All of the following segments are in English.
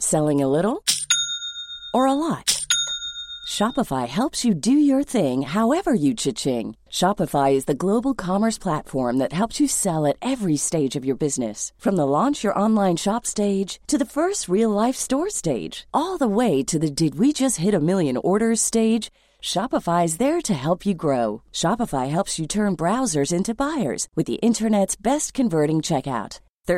Selling a little or a lot? Shopify helps you do your thing however you cha-ching. Shopify is the global commerce platform that helps you sell at every stage of your business. From the launch your online shop stage to the first real-life store stage, all the way to the did we just hit a million orders stage. Shopify is there to help you grow. Shopify helps you turn browsers into buyers with the internet's best converting checkout.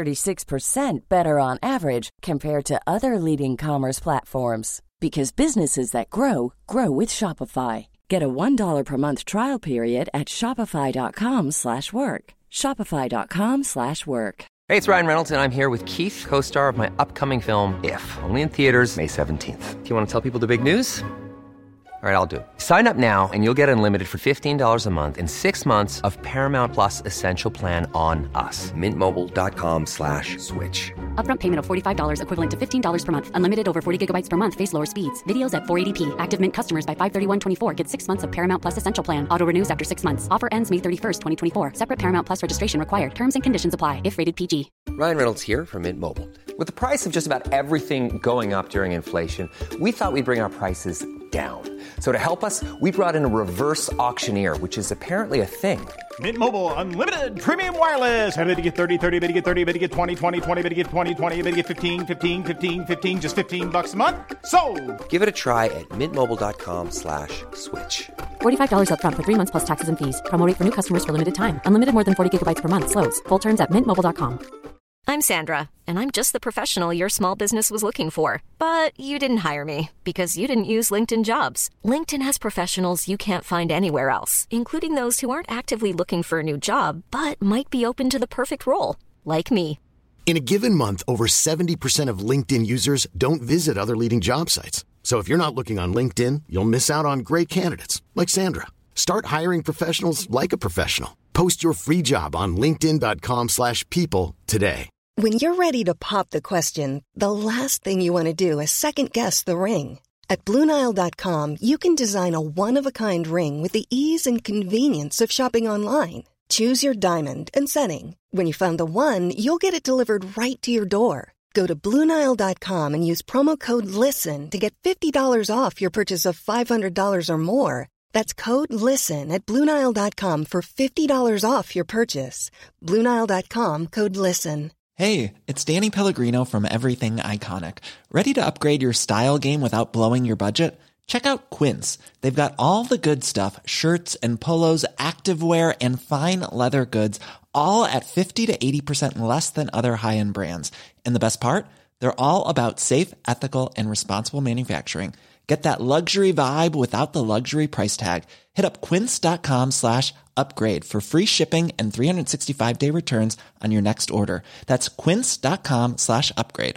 36% better on average compared to other leading commerce platforms. Because businesses that grow, grow with Shopify. Get a $1 per month trial period at shopify.com/work. Shopify.com/work. Hey, it's Ryan Reynolds, and I'm here with Keith, co-star of my upcoming film, If, only in theaters May 17th. Do you want to tell people the big news? All right, I'll do it. Sign up now and you'll get unlimited for $15 a month and 6 months of Paramount Plus Essential Plan on us. MintMobile.com/switch. Upfront payment of $45 equivalent to $15 per month. Unlimited over 40 gigabytes per month. Face lower speeds. Videos at 480p. Active Mint customers by 531.24 get 6 months of Paramount Plus Essential Plan. Auto renews after 6 months. Offer ends May 31st, 2024. Separate Paramount Plus registration required. Terms and conditions apply if rated PG. Ryan Reynolds here from Mint Mobile. With the price of just about everything going up during inflation, we thought we'd bring our prices down. So to help us, we brought in a reverse auctioneer, which is apparently a thing. Mint Mobile Unlimited Premium Wireless. How to get 30, 30, bit to get 30, bit to get 20, 20, 20, bit to get 20, 20, bit to get 15, 15, 15, 15, just $15 a month? Sold! Give it a try at mintmobile.com/switch. $45 upfront for 3 months plus taxes and fees. Promo rate for new customers for limited time. Unlimited more than 40 gigabytes per month. Slows full terms at mintmobile.com. I'm Sandra, and I'm just the professional your small business was looking for. But you didn't hire me because you didn't use LinkedIn Jobs. LinkedIn has professionals you can't find anywhere else, including those who aren't actively looking for a new job, but might be open to the perfect role, like me. In a given month, over 70% of LinkedIn users don't visit other leading job sites. So if you're not looking on LinkedIn, you'll miss out on great candidates like Sandra. Start hiring professionals like a professional. Post your free job on linkedin.com/people today. When you're ready to pop the question, the last thing you want to do is second-guess the ring. At BlueNile.com, you can design a one-of-a-kind ring with the ease and convenience of shopping online. Choose your diamond and setting. When you find the one, you'll get it delivered right to your door. Go to BlueNile.com and use promo code LISTEN to get $50 off your purchase of $500 or more. That's code LISTEN at BlueNile.com for $50 off your purchase. BlueNile.com, code LISTEN. Hey, it's Danny Pellegrino from Everything Iconic. Ready to upgrade your style game without blowing your budget? Check out Quince. They've got all the good stuff, shirts and polos, activewear, and fine leather goods, all at 50 to 80% less than other high-end brands. And the best part? They're all about safe, ethical, and responsible manufacturing. Get that luxury vibe without the luxury price tag. Hit up quince.com/upgrade for free shipping and 365-day returns on your next order. That's quince.com/upgrade.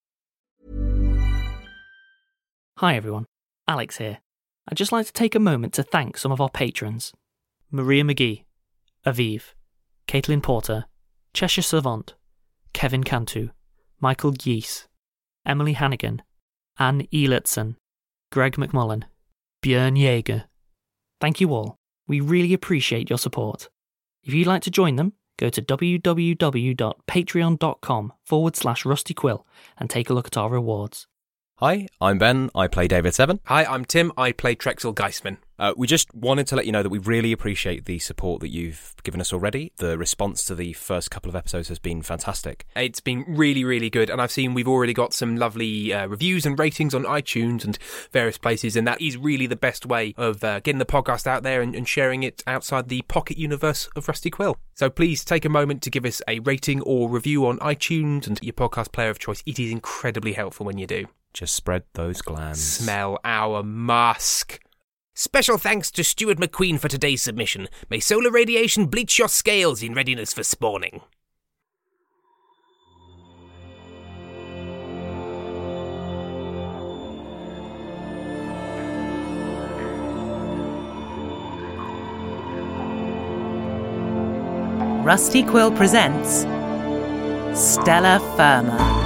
Hi everyone, Alex here. I'd just like to take a moment to thank some of our patrons. Maria McGee, Aviv, Caitlin Porter, Cheshire Savant, Kevin Cantu, Michael Geese, Emily Hannigan, Anne Eilertson, Greg McMullen, Björn Jaeger. Thank you all. We really appreciate your support. If you'd like to join them, go to www.patreon.com/rustyquill and take a look at our rewards. Hi, I'm Ben. I play David Seven. Hi, I'm Tim. I play Trexel Geisman. We just wanted to let you know that we really appreciate the support that you've given us already. The response to the first couple of episodes has been fantastic. It's been really, really good, and I've seen we've already got some lovely reviews and ratings on iTunes and various places, and that is really the best way of getting the podcast out there and sharing it outside the pocket universe of Rusty Quill. So please take a moment to give us a rating or review on iTunes and your podcast player of choice. It is incredibly helpful when you do. Just spread those glands. Smell our musk. Special thanks to Stuart McQueen for today's submission. May solar radiation bleach your scales in readiness for spawning. Rusty Quill presents Stellar Firma.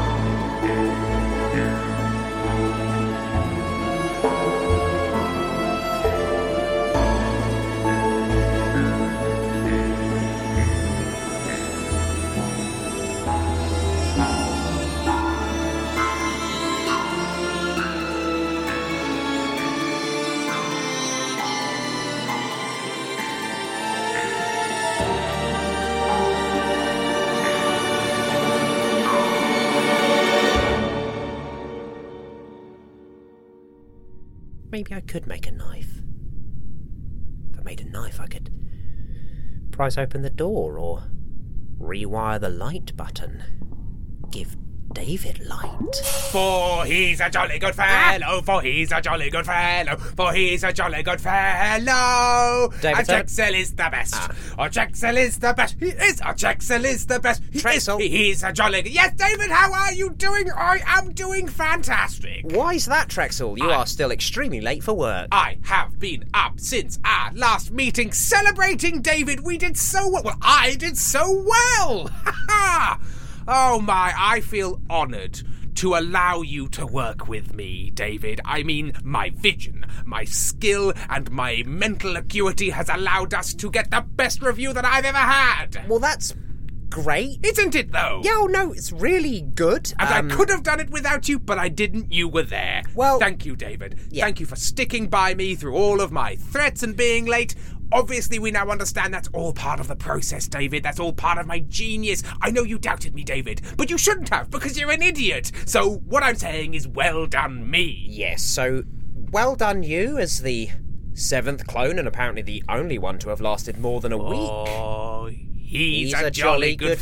maybe I could make a knife. If I made a knife, I could prise open the door or rewire the light button. Give David light. For he's a jolly good fellow, for he's a jolly good fellow, for he's a jolly good fellow. David, and Drexel is the best. Or Drexel is the best. He is. Or Drexel is the best. Drexel? He's a jolly good... Yes, David, how are you doing? I am doing fantastic. Why's that, Drexel? You are still extremely late for work. I have been up since our last meeting celebrating, David. We did so well. Well, I did so well. Ha ha! Oh my, I feel honoured to allow you to work with me, David. I mean, my vision, my skill, and my mental acuity has allowed us to get the best review that I've ever had. Well, that's great. Isn't it, though? Yeah, no, it's really good. And I could have done it without you, but I didn't. You were there. Well... Thank you, David. Yeah. Thank you for sticking by me through all of my threats and being late. Obviously, we now understand that's all part of the process, David. That's all part of my genius. I know you doubted me, David, but you shouldn't have, because you're an idiot. So what I'm saying is well done me. Yes, so well done you as the 7th clone and apparently the only one to have lasted more than a week. Oh, he's a jolly good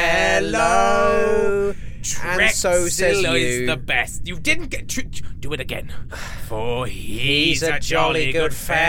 fellow. And so says you. Is the best. You didn't get... Do it again. For he's a jolly good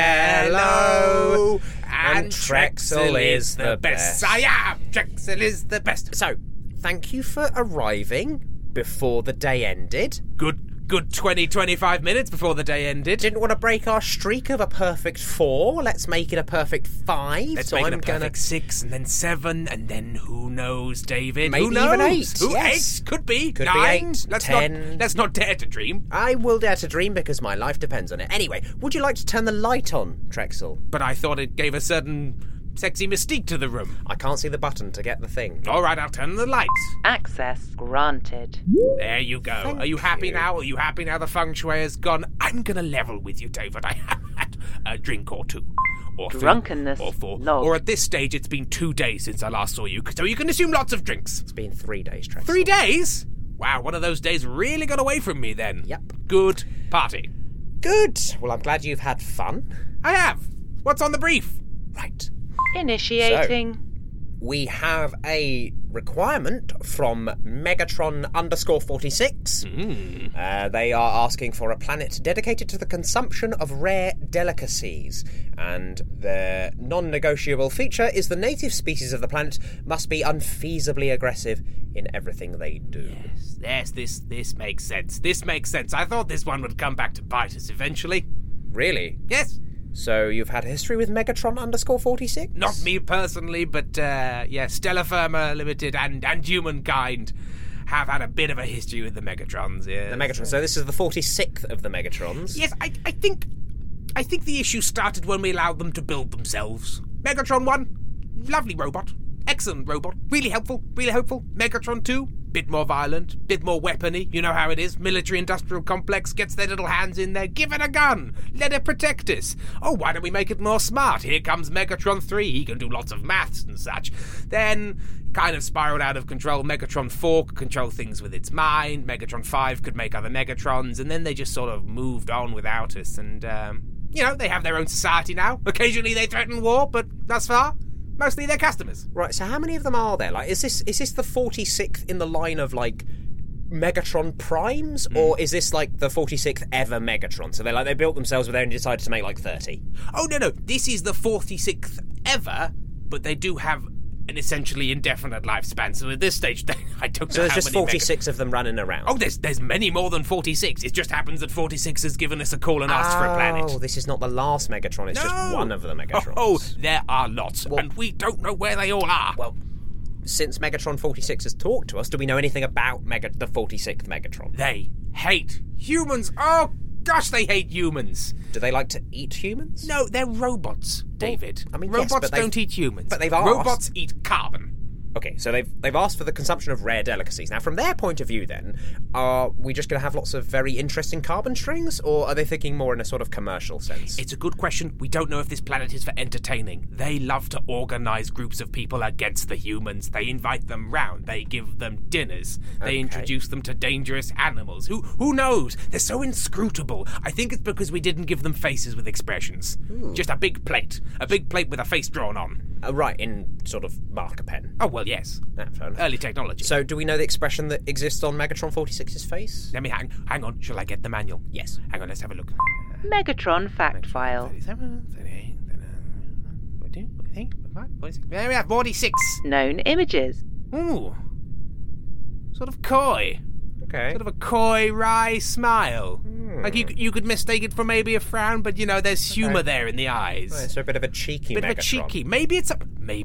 fellow. And Drexel is the best. I am. Drexel is the best. So, thank you for arriving before the day ended. Good 20-25 minutes before the day ended. Didn't want to break our streak of a perfect 4. Let's make it a perfect 5. Let's make it a perfect 6, and then 7, and then who knows, David? Maybe who knows? Even 8. Who, yes. 8? Could be. Could 9. be 8, let's 10. Let's not dare to dream. I will dare to dream because my life depends on it. Anyway, would you like to turn the light on, Drexel? But I thought it gave a certain sexy mystique to the room. I can't see the button to get the thing. All right, I'll turn the lights. Access granted. There you go. Thank Are you happy you. now? Are you happy now the feng shui has gone? I'm going to level with you, David. I have had a drink or 2. Or 3. Drunkenness Or 4. log. Or at this stage, it's been 2 days since I last saw you, so you can assume lots of drinks. It's been 3 days, Drexel. 3 days? Wow, one of those days really got away from me then. Yep. Good party. Good. Well, I'm glad you've had fun. I have. What's on the brief? Right. Initiating. We have a requirement from Megatron_46. They are asking for a planet dedicated to the consumption of rare delicacies. And their non-negotiable feature is the native species of the planet must be unfeasibly aggressive in everything they do. Yes, this makes sense. This makes sense. I thought this one would come back to bite us eventually. Really? Yes. So you've had a history with Megatron_46? Not me personally, but Stellar Firma Limited and humankind have had a bit of a history with the Megatrons. Yeah. The Megatron. So this is the 46th of the Megatrons. Yes, I think the issue started when we allowed them to build themselves. Megatron 1, lovely robot, excellent robot, really helpful, really hopeful. Megatron 2, bit more violent, bit more weapony. You know how it is. Military-industrial complex gets their little hands in there. Give it a gun. Let it protect us. Oh, why don't we make it more smart? Here comes Megatron 3. He can do lots of maths and such. Then, kind of spiraled out of control. Megatron 4 could control things with its mind. Megatron 5 could make other Megatrons. And then they just sort of moved on without us. And, they have their own society now. Occasionally they threaten war, but thus far, mostly they're customers. Right, so how many of them are there? Like, is this the 46th in the line of, like, Megatron Primes? Or is this, like, the 46th ever Megatron? So they built themselves, but they only decided to make, like, 30. Oh, no. This is the 46th ever, but they do have an essentially indefinite lifespan. So at this stage, I don't know So there's how just many 46 of them running around? Oh, there's many more than 46. It just happens that 46 has given us a call and asked for a planet. Oh, this is not the last Megatron. It's just one of the Megatrons. Oh, there are lots, and we don't know where they all are. Well, since Megatron 46 has talked to us, do we know anything about the 46th Megatron? They hate humans. Oh, gosh, they hate humans. Do they like to eat humans? No, they're robots, David. Well, I mean, robots yes, but don't eat humans. But they've asked. Robots eat carbon. Okay, so they've asked for the consumption of rare delicacies. Now, from their point of view, then, are we just going to have lots of very interesting carbon strings, or are they thinking more in a sort of commercial sense? It's a good question. We don't know if this planet is for entertaining. They love to organise groups of people against the humans. They invite them round. They give them dinners. They introduce them to dangerous animals. Who knows? They're so inscrutable. I think it's because we didn't give them faces with expressions. Ooh. Just a big plate. A big plate with a face drawn on. Right, in sort of marker pen. Oh, well, yes. Fair enough. Early technology. So, do we know the expression that exists on Megatron 46's face? Let me hang on. Shall I get the manual? Yes. Hang on, let's have a look. Megatron fact file. 37, 38, 42, 43, 45, 46. There we have 46. Known images. Ooh. Sort of coy. Okay. Sort of a coy, wry smile. Like you could mistake it for maybe a frown, but there's humour there in the eyes. Right, so a bit of a cheeky Megatron. Maybe it's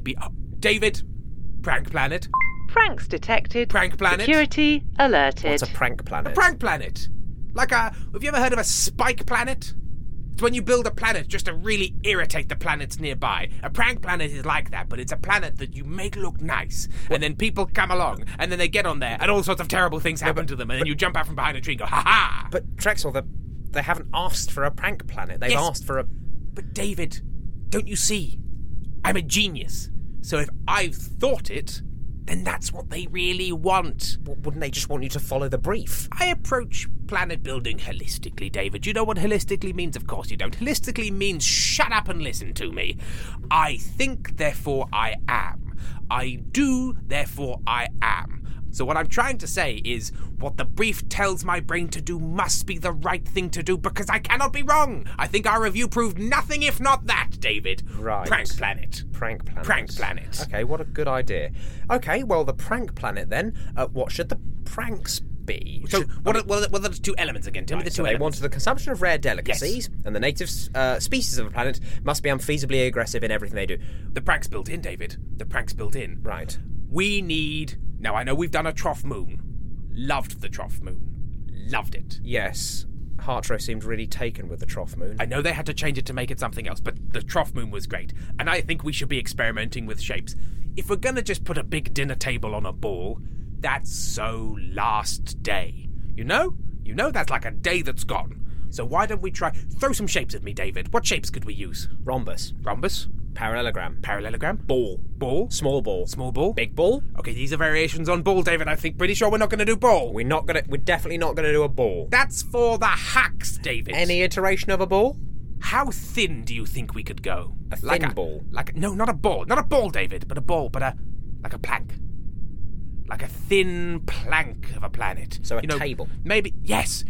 David, Prank Planet. Pranks detected. Prank Planet. Security alerted. What's a prank planet? A prank planet. Have you ever heard of a spike planet? It's when you build a planet just to really irritate the planets nearby. A prank planet is like that, but it's a planet that you make look nice. And then people come along, and then they get on there, and all sorts of terrible things happen to them, and then you jump out from behind a tree and go, ha-ha! But, Trexel, they haven't asked for a prank planet. They've asked for a... But, David, don't you see? I'm a genius. So if I've thought it, then that's what they really want. Wouldn't they just want you to follow the brief? I approach planet building holistically, David. You know what holistically means? Of course you don't. Holistically means shut up and listen to me. I think, therefore I am. I do, therefore I am. So what I'm trying to say is what the brief tells my brain to do must be the right thing to do because I cannot be wrong. I think our review proved nothing if not that, David. Right. Prank Planet. Prank Planet. Prank Planet. Okay, what a good idea. Okay, well, the Prank Planet then, what should the pranks be? So, what are the two elements again? Tell me the two elements. They wanted the consumption of rare delicacies, and the native species of the planet must be unfeasibly aggressive in everything they do. The prank's built in, David. The prank's built in. Right. We need... Now, I know we've done a Trough Moon. Loved the Trough Moon. Loved it. Yes. Hartro seemed really taken with the Trough Moon. I know they had to change it to make it something else, but the Trough Moon was great. And I think we should be experimenting with shapes. If we're going to just put a big dinner table on a ball, that's so last day. You know? That's like a day that's gone. So why don't we throw some shapes at me, David. What shapes could we use? Rhombus. Rhombus? Parallelogram. Ball. Small ball. Big ball. Okay, these are variations on ball, David. I think pretty sure we're not going to do ball. We're definitely not going to do a ball. That's for the hacks, David. Any iteration of a ball? How thin do you think we could go? A thin ball? No, not a ball. Not a ball, David, but a ball, like a plank. Like a thin plank of a planet. So a table? Maybe. Yes.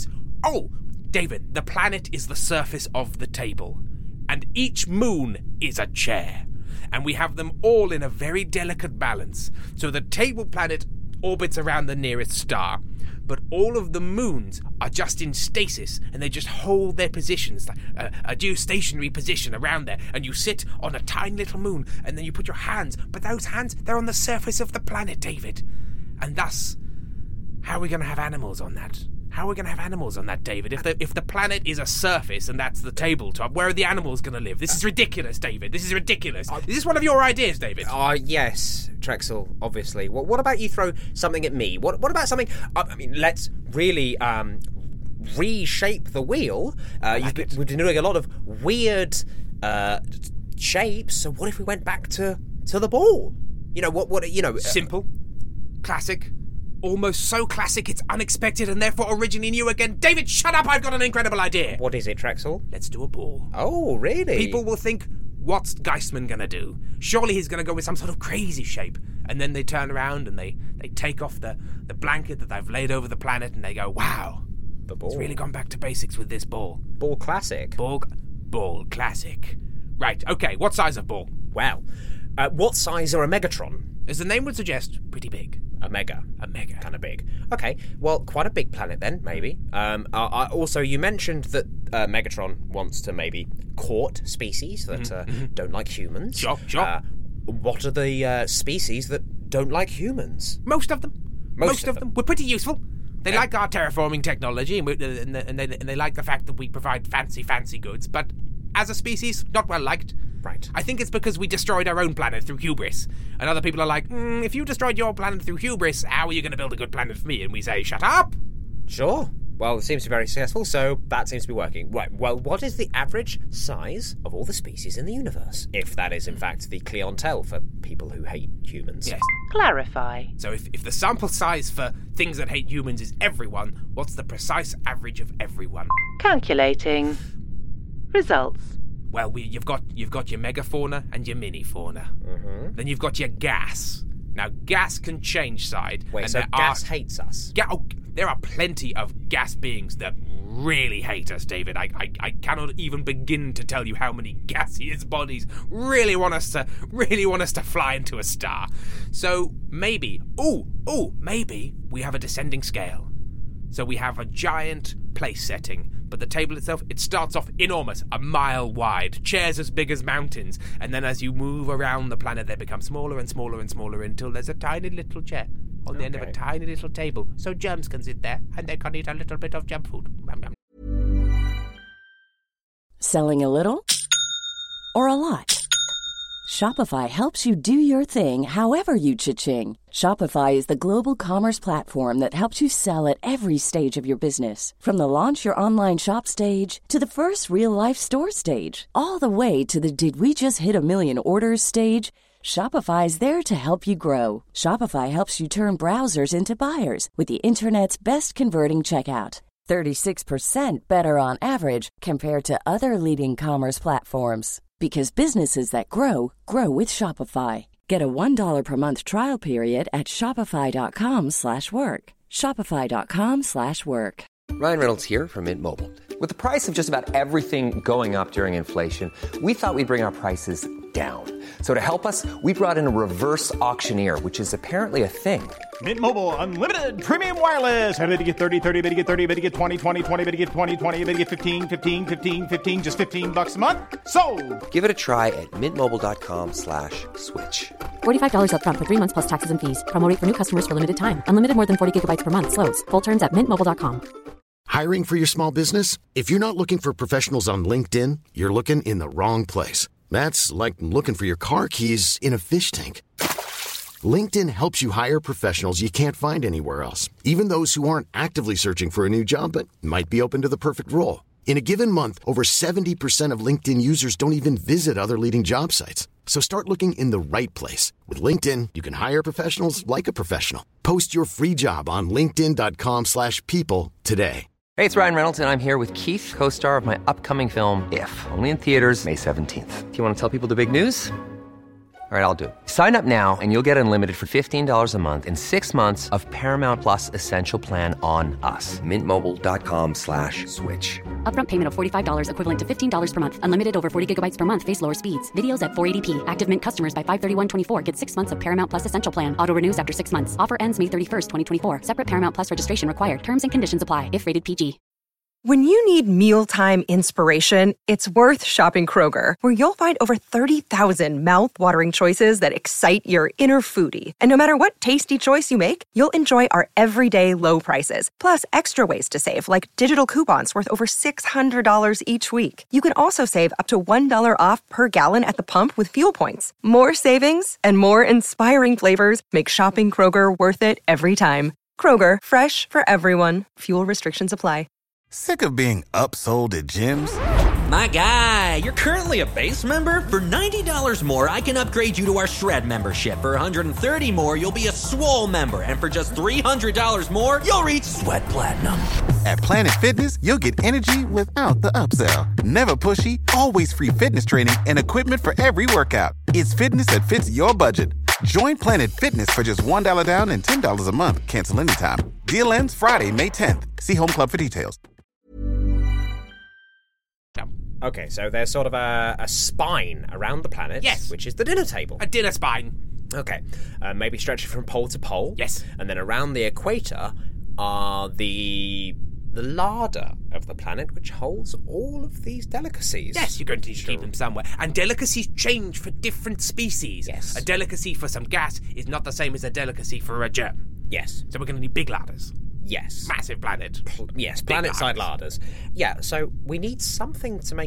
Oh, David, the planet is the surface of the table. And each moon is a chair. And we have them all in a very delicate balance. So the table planet orbits around the nearest star. But all of the moons are just in stasis, and they just hold their positions, a geostationary position around there. And you sit on a tiny little moon, and then you put your hands, but those hands, they're on the surface of the planet, David. And thus, how are we going to have animals on that? How are we going to have animals on that, David? If the planet is a surface and that's the tabletop, where are the animals going to live? This is ridiculous, David. This is ridiculous. Is this one of your ideas, David? Yes, Trexel, obviously. What about you throw something at me? What about something... let's really reshape the wheel. We've been doing a lot of weird shapes, so what if we went back to the ball? Simple. Classic. Almost so classic it's unexpected and therefore originally new again. David, shut up! I've got an incredible idea. What is it, Trexel? Let's do a ball. Oh, really? People will think, what's Geistman gonna do? Surely he's gonna go with some sort of crazy shape. And then they turn around and they take off the blanket that they've laid over the planet and they go, wow. The ball. It's really gone back to basics with this ball. Ball classic. Ball classic. Right, okay, what size of ball? Wow. What size are a Megatron? As the name would suggest, pretty big. A mega. Kind of big. Okay, well, quite a big planet then, maybe. Also, you mentioned that Megatron wants to maybe court species that don't like humans. Sure. What are the species that don't like humans? Most of them. Most of them. We're pretty useful. They like our terraforming technology, and they like the fact that we provide fancy goods, but as a species, not well liked. Right. I think it's because we destroyed our own planet through hubris. And other people are like, if you destroyed your planet through hubris, how are you going to build a good planet for me? And we say, shut up! Sure. Well, it seems to be very successful, so that seems to be working. Right, well, what is the average size of all the species in the universe? If that is, in fact, the clientele for people who hate humans. Yes. Clarify. So if the sample size for things that hate humans is everyone, what's the precise average of everyone? Calculating. Results. Well, you've got your megafauna and your mini-fauna. Mm-hmm. Then you've got your gas. Now, gas can change side. Wait, and so gas hates us? There are plenty of gas beings that really hate us, David. I cannot even begin to tell you how many gaseous bodies really want us to fly into a star. So maybe we have a descending scale. So we have a giant place setting, but the table itself, it starts off enormous, a mile wide, chairs as big as mountains, and then as you move around the planet, they become smaller and smaller and smaller until there's a tiny little chair on the end of a tiny little table, so germs can sit there and they can eat a little bit of junk food. Selling a little or a lot? Shopify helps you do your thing however you cha-ching. Shopify is the global commerce platform that helps you sell at every stage of your business. From the launch your online shop stage to the first real-life store stage, all the way to the did we just hit a million orders stage. Shopify is there to help you grow. Shopify helps you turn browsers into buyers with the internet's best converting checkout. 36% better on average compared to other leading commerce platforms. Because businesses that grow with Shopify. Get a $1 per month trial period at shopify.com/work. Shopify.com/work. Ryan Reynolds here from Mint Mobile. With the price of just about everything going up during inflation, we thought we'd bring our prices down. So to help us, we brought in a reverse auctioneer, which is apparently a thing. Mint Mobile Unlimited Premium Wireless. How to get 30, 30, bit to get 30, bit to get 20, 20, 20, bit to get 20, 20, bit to get 15, 15, 15, 15, just $15 a month? Sold! Give it a try at mintmobile.com/switch. $45 up front for 3 months plus taxes and fees. Promo rate for new customers for limited time. Unlimited more than 40 gigabytes per month. Slows full terms at mintmobile.com. Hiring for your small business? If you're not looking for professionals on LinkedIn, you're looking in the wrong place. That's like looking for your car keys in a fish tank. LinkedIn helps you hire professionals you can't find anywhere else, even those who aren't actively searching for a new job but might be open to the perfect role. In a given month, over 70% of LinkedIn users don't even visit other leading job sites. So start looking in the right place. With LinkedIn, you can hire professionals like a professional. Post your free job on linkedin.com/people today. Hey, it's Ryan Reynolds, and I'm here with Keith, co-star of my upcoming film, If, only in theaters May 17th. Do you want to tell people the big news? All right, I'll do it. Sign up now and you'll get unlimited for $15 a month and 6 months of Paramount Plus Essential Plan on us. MintMobile.com/switch. Upfront payment of $45 equivalent to $15 per month. Unlimited over 40 gigabytes per month. Face lower speeds. Videos at 480p. Active Mint customers by 531.24 get 6 months of Paramount Plus Essential Plan. Auto renews after 6 months. Offer ends May 31st, 2024. Separate Paramount Plus registration required. Terms and conditions apply if rated PG. When you need mealtime inspiration, it's worth shopping Kroger, where you'll find over 30,000 mouth-watering choices that excite your inner foodie. And no matter what tasty choice you make, you'll enjoy our everyday low prices, plus extra ways to save, like digital coupons worth over $600 each week. You can also save up to $1 off per gallon at the pump with fuel points. More savings and more inspiring flavors make shopping Kroger worth it every time. Kroger, fresh for everyone. Fuel restrictions apply. Sick of being upsold at gyms? My guy, you're currently a base member? For $90 more, I can upgrade you to our Shred membership. For $130 more, you'll be a Swole member. And for just $300 more, you'll reach Sweat Platinum. At Planet Fitness, you'll get energy without the upsell. Never pushy, always free fitness training and equipment for every workout. It's fitness that fits your budget. Join Planet Fitness for just $1 down and $10 a month. Cancel anytime. Deal ends Friday, May 10th. See Home Club for details. Okay, so there's sort of a spine around the planet. Yes. Which is the dinner table. A dinner spine. Okay. Maybe stretching from pole to pole. Yes. And then around the equator are the larder of the planet, which holds all of these delicacies. Yes, you're going to need to keep them somewhere. And delicacies change for different species. Yes. A delicacy for some gas is not the same as a delicacy for a germ. Yes. So we're going to need big ladders. Yes. Massive planet. Yes, planet-side larders. Yeah, so we need something to make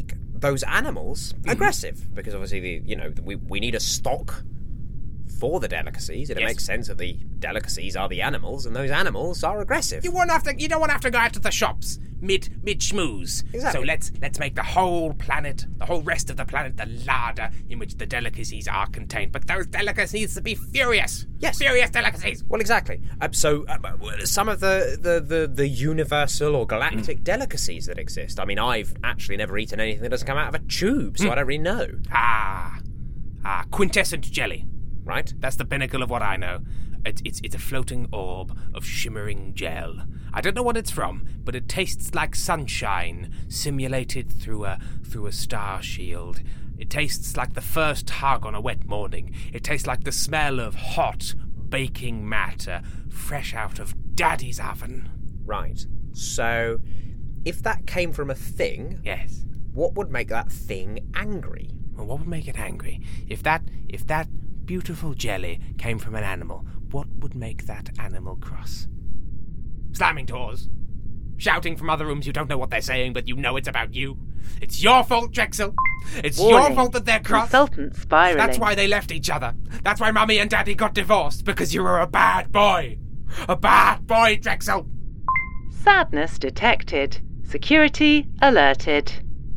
those animals aggressive, because obviously we need a stock for the delicacies, and it makes sense that the delicacies are the animals, and those animals are aggressive. You don't want to have to go out to the shops mid schmooze. Exactly. So let's make the whole planet, the whole rest of the planet, the larder in which the delicacies are contained. But those delicacies to be furious. Yes, furious delicacies. Well, exactly. So some of the universal or galactic delicacies that exist. I mean, I've actually never eaten anything that doesn't come out of a tube, so I don't really know. Quintessent jelly. Right? That's the pinnacle of what I know. It's a floating orb of shimmering gel. I don't know what it's from, but it tastes like sunshine simulated through a star shield. It tastes like the first hug on a wet morning. It tastes like the smell of hot baking matter fresh out of Daddy's oven. Right. So, if that came from a thing, yes, what would make that thing angry? Well, what would make it angry? If that beautiful jelly came from an animal, what would make that animal cross? Slamming doors. Shouting from other rooms, you don't know what they're saying, but you know it's about you. It's your fault, Drexel. It's your fault that they're cross. Consultant spiraling. That's why they left each other. That's why Mummy and Daddy got divorced, because you were a bad boy. A bad boy, Drexel. Sadness detected. Security alerted.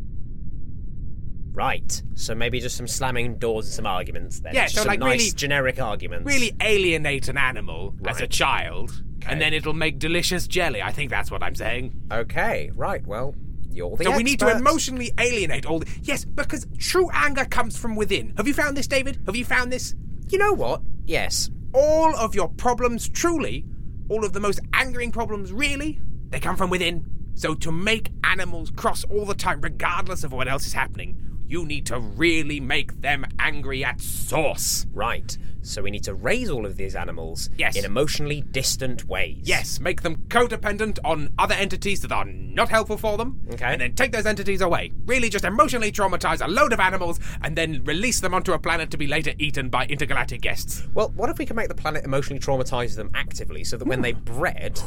Right, so maybe just some slamming doors and some arguments then. Yeah, so some like nice really, generic arguments. Really alienate an animal as a child, Okay. and then it'll make delicious jelly. I think that's what I'm saying. Okay, right, well, you're the So expert. we need to emotionally alienate all the... Yes, because true anger comes from within. Have you found this, David? Have you found this? You know what? Yes. All of your problems, truly, all of the most angering problems, really, they come from within. So to make animals cross all the time, regardless of what else is happening, you need to really make them angry at source. Right. So we need to raise all of these animals in emotionally distant ways. Yes, make them codependent on other entities that are not helpful for them. Okay. And then take those entities away. Really just emotionally traumatize a load of animals and then release them onto a planet to be later eaten by intergalactic guests. Well, what if we can make the planet emotionally traumatize them actively so that when they bred...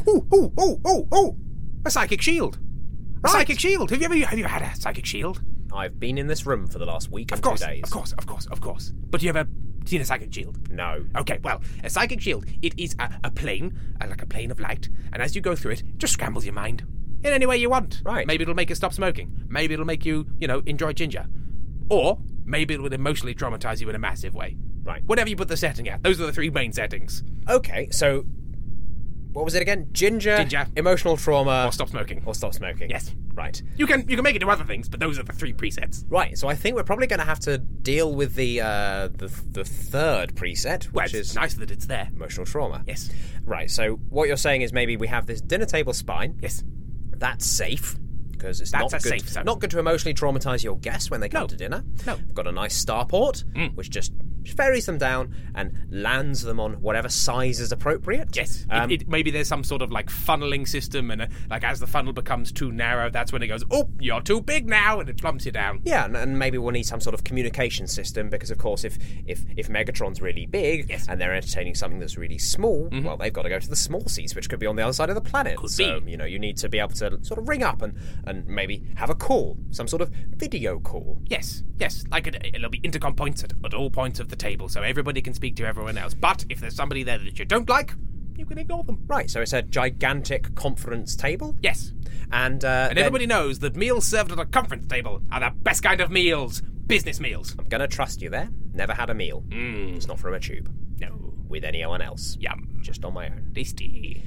A psychic shield. A psychic shield. Have you had a psychic shield? I've been in this room for the last week and 2 days. Of course. But you ever seen a psychic shield? No. Okay, well, a psychic shield, it is a plane, like a plane of light, and as you go through it, it just scrambles your mind in any way you want. Right. Maybe it'll make you stop smoking. Maybe it'll make you, enjoy ginger. Or maybe it would emotionally traumatize you in a massive way. Right. Whatever you put the setting at. Those are the three main settings. Okay, so... What was it again? Ginger, emotional trauma... Or stop smoking. Yes. Right. You can make it do other things, but those are the three presets. Right, so I think we're probably going to have to deal with the third preset, which is... nice that it's there. Emotional trauma. Yes. Right, so what you're saying is maybe we have this dinner table spine. Yes. That's safe, because it's That's not a good, safe zone. not good to emotionally traumatize your guests when they come to dinner. No. We've got a nice starport, which just ferries them down and lands them on whatever size is appropriate. Yes. Maybe there's some sort of like funneling system, and as the funnel becomes too narrow, that's when it goes, oh, you're too big now, and it plumps you down. Yeah, and maybe we'll need some sort of communication system, because of course if Megatron's really big and they're entertaining something that's really small, well, they've got to go to the small seats, which could be on the other side of the planet. So, you need to be able to sort of ring up and maybe have a call, some sort of video call. Yes. Like it'll be intercom points at all points of the table, so everybody can speak to everyone else. But if there's somebody there that you don't like, you can ignore them. Right, so it's a gigantic conference table? Yes. And everybody knows that meals served at a conference table are the best kind of meals. Business meals. I'm going to trust you there. Never had a meal. It's not from a tube. No. With anyone else. Yum. Just on my own. Tasty.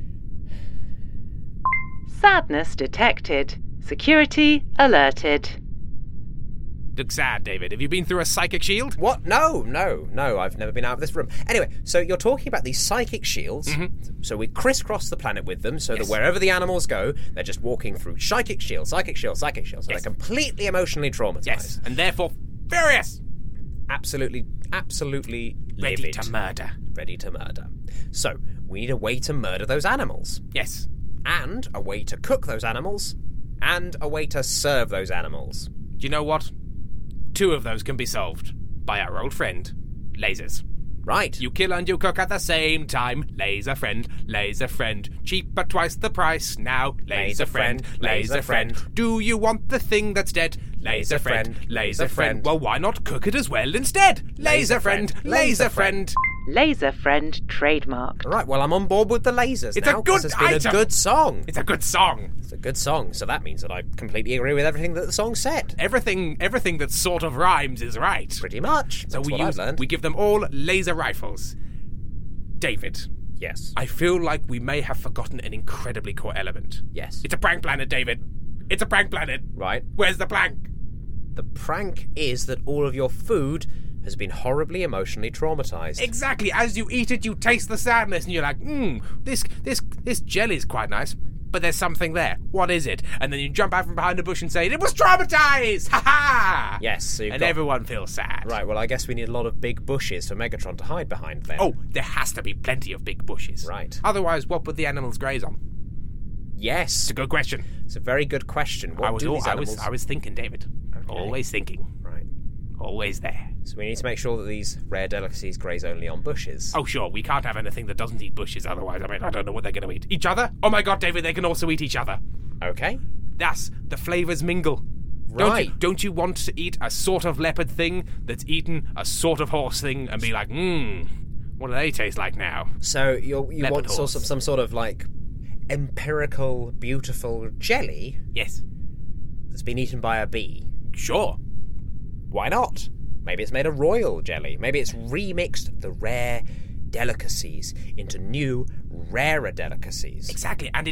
Sadness detected. Security alerted. Look sad, David. Have you been through a psychic shield? What? No. I've never been out of this room. Anyway, so you're talking about these psychic shields. So we crisscross the planet with them so that wherever the animals go, they're just walking through psychic shield. So they're completely emotionally traumatized. Yes, and therefore furious. Absolutely ready livid. to murder. Ready to murder. So we need a way to murder those animals. Yes. And a way to cook those animals. And a way to serve those animals. Do you know what? 2 of those can be solved by our old friend, lasers. Right. You kill and you cook at the same time. Laser friend. Cheap at twice the price now. Laser friend. Do you want the thing that's dead? laser friend, laser friend. Well, why not cook it as well instead? Laser friend, laser friend. Laser friend trademark. All right, well, I'm on board with the lasers It's now. a good It's been item. a good song. It's a good song. It's a good song, so that means that I completely agree with everything that the song said. Everything that sort of rhymes is right. Pretty much. So That's what I've learned. we give them all laser rifles. David. Yes. I feel like we may have forgotten an incredibly core element. Yes. It's a prank planet, David. It's a prank planet. Right. Where's the prank? The prank is that all of your food has been horribly emotionally traumatized. Exactly. As you eat it, you taste the sadness, and you're like, this jelly's quite nice, but there's something there. What is it? And then you jump out from behind a bush and say, it was traumatized! Ha ha! Yes, so and everyone feels sad. Right, well, I guess we need a lot of big bushes for Megatron to hide behind then. Oh, there has to be plenty of big bushes. Right. Otherwise, what would the animals graze on? Yes. It's a good question. It's a very good question. What do these animals... I was thinking, David. Okay. Always thinking. Right. Always there. So we need to make sure that these rare delicacies graze only on bushes. Oh, sure. We can't have anything that doesn't eat bushes, otherwise, I don't know what they're going to eat. Each other? Oh my god, David, they can also eat each other. Okay. Thus, the flavours mingle. Right. Don't you want to eat a sort of leopard thing that's eaten a sort of horse thing and be like, what do they taste like now? So you want horse. some sort of, like, empirical, beautiful jelly? Yes. That's been eaten by a bee? Sure. Why not? Maybe it's made a royal jelly. Maybe it's remixed the rare delicacies into new, rarer delicacies. Exactly, and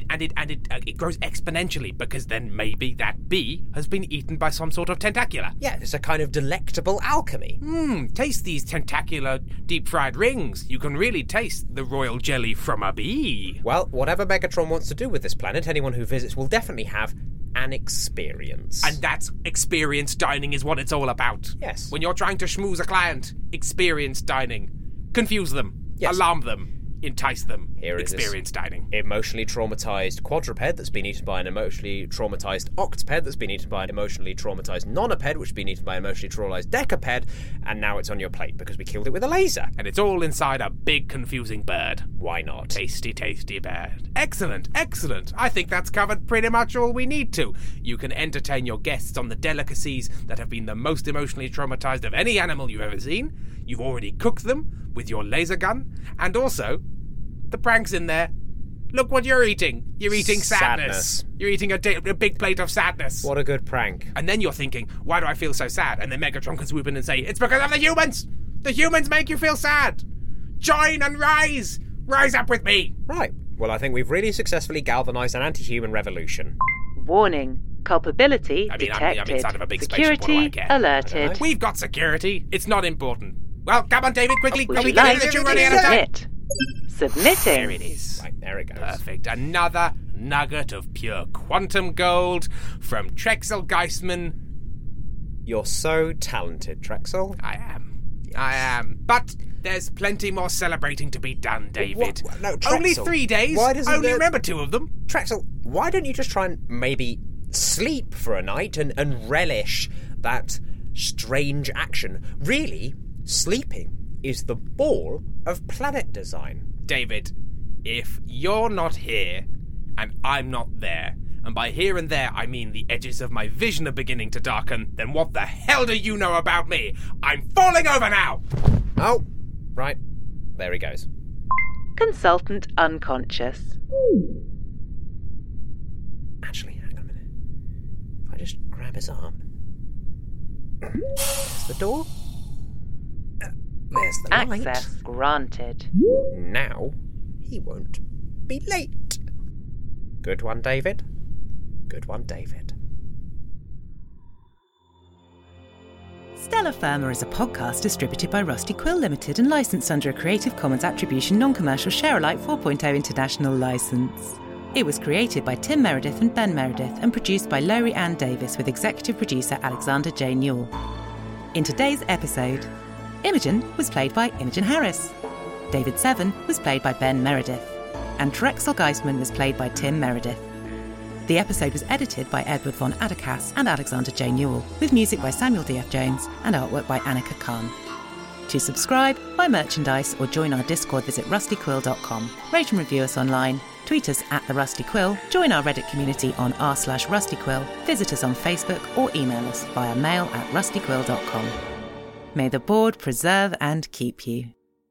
it grows exponentially because then maybe that bee has been eaten by some sort of tentacular. Yeah, it's a kind of delectable alchemy. Taste these tentacular deep-fried rings. You can really taste the royal jelly from a bee. Well, whatever Megatron wants to do with this planet, anyone who visits will definitely have an experience. And that's experience dining is what it's all about. Yes. When you're trying to schmooze a client, experience dining. Confuse them. Yes. Alarm them. Entice them. Here is experience dining. Emotionally traumatized quadruped that's been eaten by an emotionally traumatized octoped that's been eaten by an emotionally traumatized nonoped which has been eaten by an emotionally traumatized decaped, and now it's on your plate because we killed it with a laser. And it's all inside a big confusing bird. Why not? Tasty, tasty bird. Excellent, excellent. I think that's covered pretty much all we need to. You can entertain your guests on the delicacies that have been the most emotionally traumatized of any animal you've ever seen. You've already cooked them with your laser gun, and also the prank's in there. Look what you're eating. You're eating sadness. You're eating a big plate of sadness. What a good prank. And then you're thinking, why do I feel so sad? And then Megatron can swoop in and say, it's because of the humans. The humans make you feel sad. Join and rise. Rise up with me. Right. Well, I think we've really successfully galvanized an anti-human revolution. Warning. Culpability detected. I'm inside of a big spaceship. Security What do I care? alerted. We've got security. It's not important. Well, come on, David, quickly. Would we you can like that to you're running out of time. submit? Submitting. There it is. Right, there it goes. Perfect. Another nugget of pure quantum gold from Trexel Geisman. You're so talented, Trexel. I am. But there's plenty more celebrating to be done, David. What? No, Trexel, only 3 days. Why doesn't only there... remember 2 of them. Trexel, why don't you just try and maybe sleep for a night and relish that strange action? Really, sleeping is the ball of planet design. David, if you're not here and I'm not there, and by here and there I mean the edges of my vision are beginning to darken, then what the hell do you know about me? I'm falling over now! Oh, right. There he goes. Consultant unconscious. Actually, hang on a minute. If I just grab his arm. There's the door. There's the light. Access granted. Now, he won't be late. Good one, David. Good one, David. Stella Firma is a podcast distributed by Rusty Quill Limited and licensed under a Creative Commons Attribution Non-Commercial Share-alike 4.0 international license. It was created by Tim Meredith and Ben Meredith and produced by Laurie Ann Davis with executive producer Alexander J. Newell. In today's episode, Imogen was played by Imogen Harris, David Seven was played by Ben Meredith, and Trexel Geisman was played by Tim Meredith. The episode was edited by Edward von Adekas and Alexander J. Newell, with music by Samuel D.F. Jones and artwork by Annika Khan. To subscribe, buy merchandise, or join our Discord, visit rustyquill.com. Rate and review us online. Tweet us at The Rusty Quill, join our Reddit community on r/rustyquill, visit us on Facebook, or email us via mail@rustyquill.com. May the board preserve and keep you.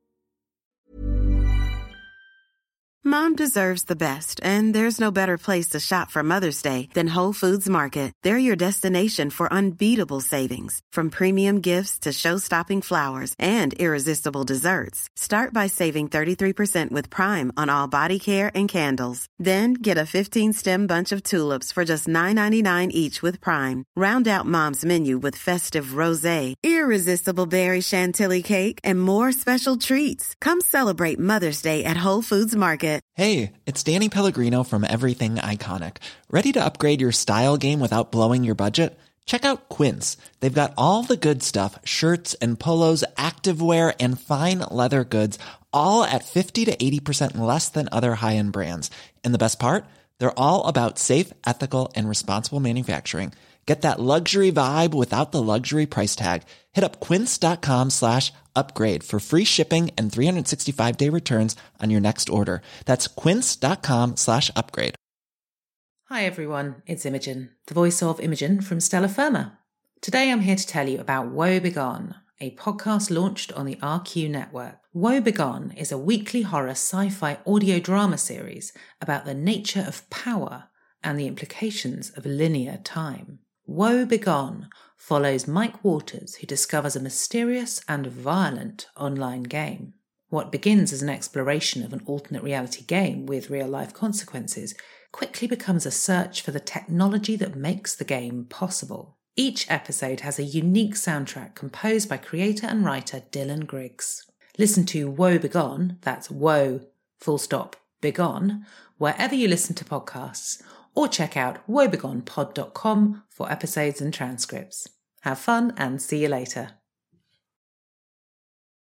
Mom deserves the best, and there's no better place to shop for Mother's Day than Whole Foods Market. They're your destination for unbeatable savings, from premium gifts to show-stopping flowers and irresistible desserts. Start by saving 33% with Prime on all body care and candles. Then get a 15-stem bunch of tulips for just $9.99 each with Prime. Round out Mom's menu with festive rosé, irresistible berry chantilly cake, and more special treats. Come celebrate Mother's Day at Whole Foods Market. Hey, it's Danny Pellegrino from Everything Iconic. Ready to upgrade your style game without blowing your budget? Check out Quince. They've got all the good stuff, shirts and polos, activewear, and fine leather goods, all at 50 to 80% less than other high-end brands. And the best part? They're all about safe, ethical, and responsible manufacturing. Get that luxury vibe without the luxury price tag. Hit up quince.com/upgrade for free shipping and 365-day returns on your next order. That's quince.com/upgrade. Hi everyone, it's Imogen, the voice of Imogen from Stella Firma. Today I'm here to tell you about Woe Begone, a podcast launched on the RQ network. Woe Begone is a weekly horror sci-fi audio drama series about the nature of power and the implications of linear time. Woe Begone follows Mike Waters, who discovers a mysterious and violent online game. What begins as an exploration of an alternate reality game with real-life consequences quickly becomes a search for the technology that makes the game possible. Each episode has a unique soundtrack composed by creator and writer Dylan Griggs. Listen to Woe Begone, that's Woe, Begone, wherever you listen to podcasts, or check out woebegonepod.com for episodes and transcripts. Have fun and see you later.